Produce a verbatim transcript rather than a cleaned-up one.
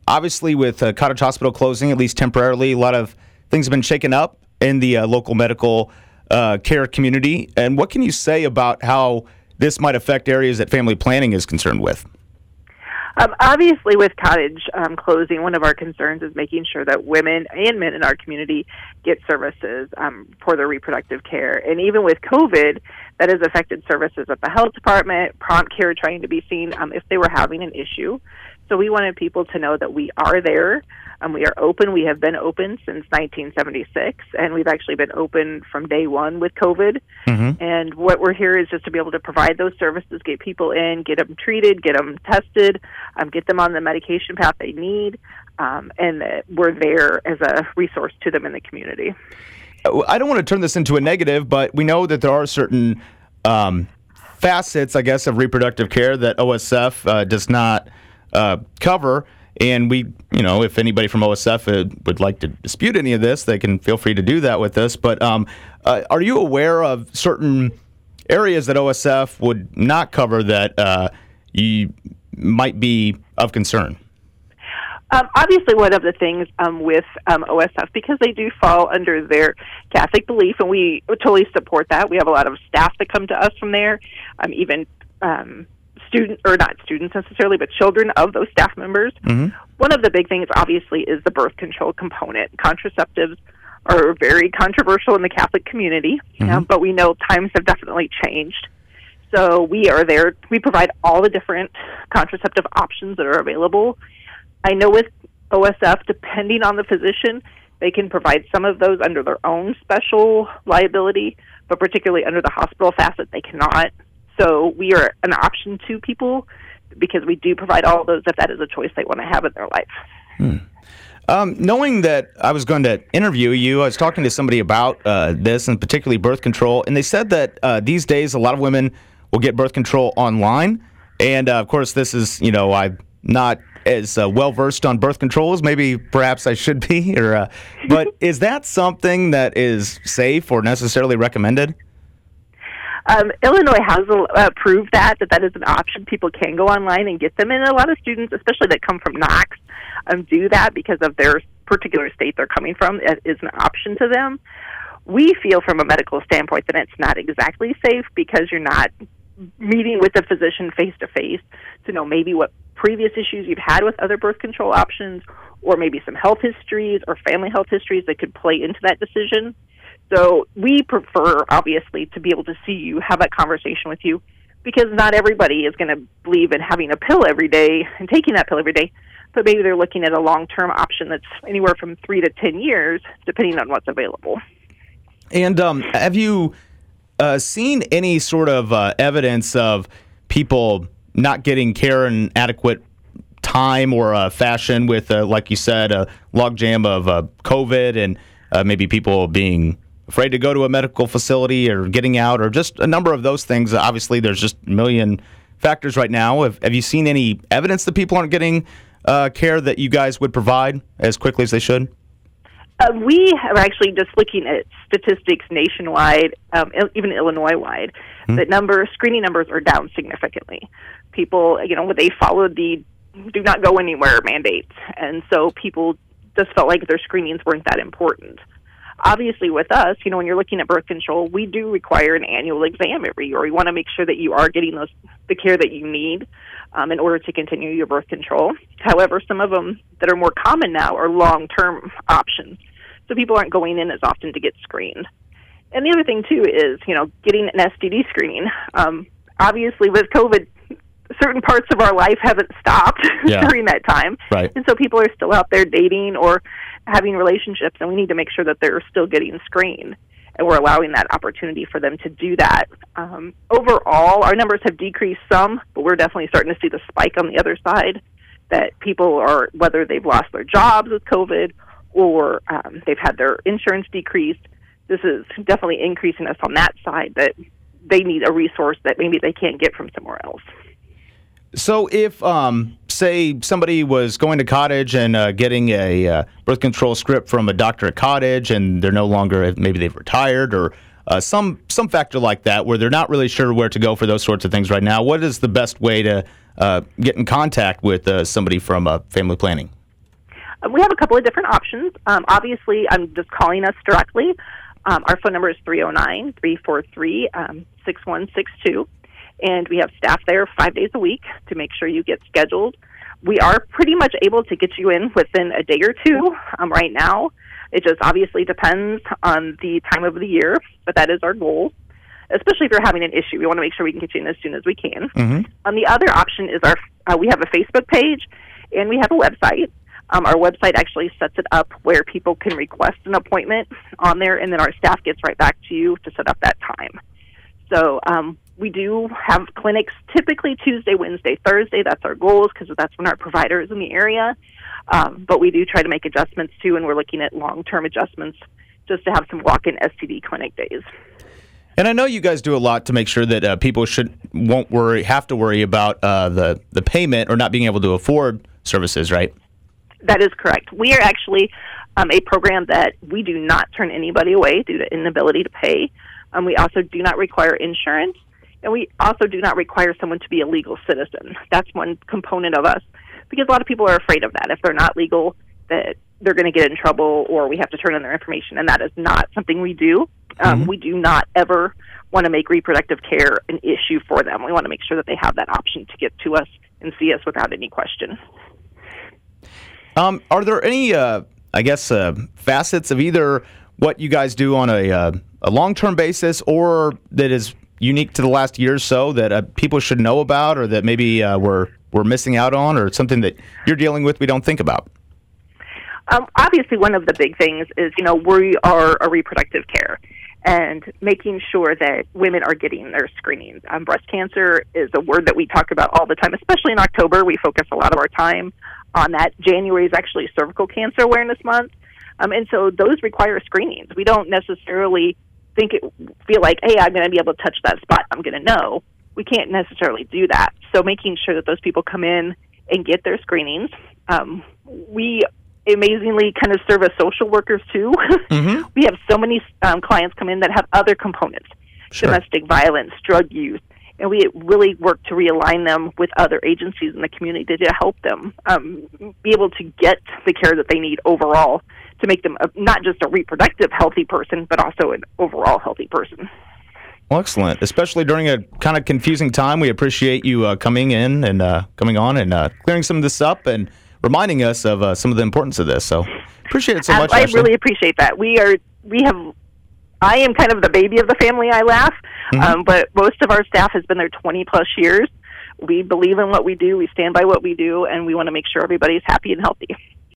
obviously, with uh, Cottage Hospital closing, at least temporarily, a lot of things have been shaken up in the uh, local medical uh, care community. And what can you say about how this might affect areas that family planning is concerned with? Um, obviously, with Cottage um, closing, one of our concerns is making sure that women and men in our community get services um, for their reproductive care. And even with COVID, that has affected services at the health department, prompt care trying to be seen um, if they were having an issue. So we wanted people to know that we are there. Um, we are open. We have been open since nineteen seventy-six, and we've actually been open from day one with COVID. Mm-hmm. And what we're here is just to be able to provide those services, get people in, get them treated, get them tested, um, get them on the medication path they need, um, and uh, we're there as a resource to them in the community. I don't want to turn this into a negative, but we know that there are certain um, facets, I guess, of reproductive care that O S F uh, does not uh, cover. And we, you know, if anybody from O S F uh, would like to dispute any of this, they can feel free to do that with us. But um, uh, are you aware of certain areas that O S F would not cover that uh, you might be of concern? Um, obviously, one of the things um, with um, O S F, because they do fall under their Catholic belief, and we totally support that. We have a lot of staff that come to us from there, um, even um, students, or not students necessarily, but children of those staff members. Mm-hmm. One of the big things, obviously, is the birth control component. Contraceptives are very controversial in the Catholic community, mm-hmm. um, but we know times have definitely changed. So we are there. We provide all the different contraceptive options that are available. I know with O S F, depending on the physician, they can provide some of those under their own special liability, but particularly under the hospital facet, they cannot. So we are an option to people because we do provide all of those if that is a choice they want to have in their life. Hmm. Um, knowing that I was going to interview you, I was talking to somebody about uh, this, and particularly birth control, and they said that uh, these days a lot of women will get birth control online. And, uh, of course, this is, you know, I'm not as uh, well-versed on birth control as maybe perhaps I should be. Or, uh, but is that something that is safe or necessarily recommended? Um, Illinois has uh, proved that, that that is an option. People can go online and get them, and a lot of students, especially that come from Knox, um, do that because of their particular state they're coming from. It is an option to them. We feel from a medical standpoint that it's not exactly safe because you're not meeting with a physician face-to-face to know maybe what previous issues you've had with other birth control options, or maybe some health histories or family health histories that could play into that decision. So we prefer, obviously, to be able to see you, have that conversation with you, because not everybody is going to believe in having a pill every day and taking that pill every day, but maybe they're looking at a long-term option that's anywhere from three to ten years, depending on what's available. And um, have you uh, seen any sort of uh, evidence of people not getting care in adequate time or uh, fashion with, uh, like you said, a logjam of uh, COVID and uh, maybe people being afraid to go to a medical facility or getting out, or just a number of those things? Obviously, there's just a million factors right now. Have, have you seen any evidence that people aren't getting uh, care that you guys would provide as quickly as they should? Uh, we are actually just looking at statistics nationwide, um, even Illinois-wide. Hmm. The number, screening numbers are down significantly. People, you know, they followed the do not go anywhere mandates, and so people just felt like their screenings weren't that important. Obviously, with us, you know, when you're looking at birth control, we do require an annual exam every year. We want to make sure that you are getting those the care that you need um, in order to continue your birth control. However, some of them that are more common now are long-term options, so people aren't going in as often to get screened. And the other thing, too, is, you know, getting an S T D screening. Um, obviously, with COVID, certain parts of our life haven't stopped yeah. during that time. Right. And so people are still out there dating or having relationships, and we need to make sure that they're still getting screened, and we're allowing that opportunity for them to do that. Um, overall, our numbers have decreased some, but we're definitely starting to see the spike on the other side, that people are, whether they've lost their jobs with COVID or um, they've had their insurance decreased, this is definitely increasing us on that side, that they need a resource that maybe they can't get from somewhere else. So if, um, say, somebody was going to Cottage and uh, getting a uh, birth control script from a doctor at Cottage, and they're no longer, maybe they've retired, or uh, some some factor like that, where they're not really sure where to go for those sorts of things right now, what is the best way to uh, get in contact with uh, somebody from uh, family planning? Uh, we have a couple of different options. Um, obviously, I'm just calling us directly. Um, our phone number is three oh nine, three four three, six one six two, and we have staff there five days a week to make sure you get scheduled. We are pretty much able to get you in within a day or two um, right now. It just obviously depends on the time of the year, but that is our goal, especially if you're having an issue. We want to make sure we can get you in as soon as we can. Mm-hmm. Um, the other option is our uh, we have a Facebook page, and we have a website. Um, our website actually sets it up where people can request an appointment on there, and then our staff gets right back to you to set up that time. So um, we do have clinics typically Tuesday, Wednesday, Thursday. That's our goals because that's when our provider is in the area. Um, but we do try to make adjustments too, and we're looking at long-term adjustments just to have some walk-in S T D clinic days. And I know you guys do a lot to make sure that uh, people should won't worry have to worry about uh, the the payment or not being able to afford services, right? That is correct. We are actually um, a program that we do not turn anybody away due to inability to pay. Um, we also do not require insurance, and we also do not require someone to be a legal citizen. That's one component of us, because a lot of people are afraid of that. If they're not legal, that they're going to get in trouble or we have to turn in their information, and that is not something we do. Um, mm-hmm. We do not ever want to make reproductive care an issue for them. We want to make sure that they have that option to get to us and see us without any question. Um, are there any, uh, I guess, uh, facets of either what you guys do on a, uh, a long-term basis or that is unique to the last year or so that uh, people should know about or that maybe uh, we're, we're missing out on, or something that you're dealing with we don't think about? Um, obviously, one of the big things is, you know, we are a reproductive care and making sure that women are getting their screenings. Um, breast cancer is a word that we talk about all the time, especially in October. We focus a lot of our time on that. January is actually Cervical Cancer Awareness Month, um, and so those require screenings. We don't necessarily think it, feel like, hey, I'm going to be able to touch that spot, I'm going to know. We can't necessarily do that. So making sure that those people come in and get their screenings. Um, we amazingly kind of serve as social workers too. Mm-hmm. We have so many um, clients come in that have other components, sure. Domestic violence, drug use, and we really work to realign them with other agencies in the community to help them um, be able to get the care that they need overall to make them a, not just a reproductive healthy person, but also an overall healthy person. Well, excellent, especially during a kind of confusing time. We appreciate you uh, coming in and uh, coming on and uh, clearing some of this up and reminding us of uh, some of the importance of this. So appreciate it so much, I, I Ashley. really appreciate that. We are, we have, I am kind of the baby of the family, I laugh, mm-hmm. um, but most of our staff has been there twenty plus years. We believe in what we do, we stand by what we do, and we want to make sure everybody's happy and healthy.